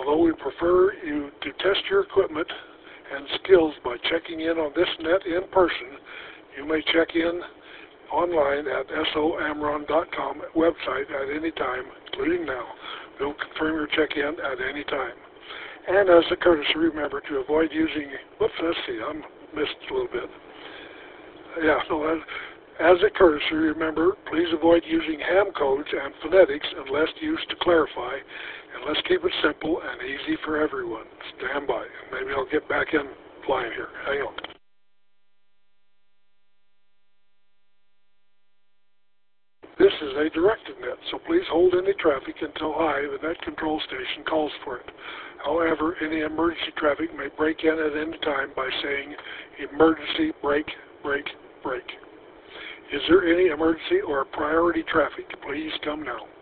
Although we prefer you to test your equipment and skills by checking in on this net in person, you may check in online at SOAmron.com website at any time, including now. We'll confirm your check-in at any time. And as a courtesy, remember to avoid using, let's see, I missed a little bit. As a courtesy, remember, please avoid using ham codes and phonetics unless used to clarify, and let's keep it simple and easy for everyone. Stand by. Maybe I'll get back in flying here. Hang on. This is a directed net, so please hold any traffic until the net control station calls for it. However, any emergency traffic may break in at any time by saying, emergency, break, break, break. Is there any emergency or priority traffic? Please come now.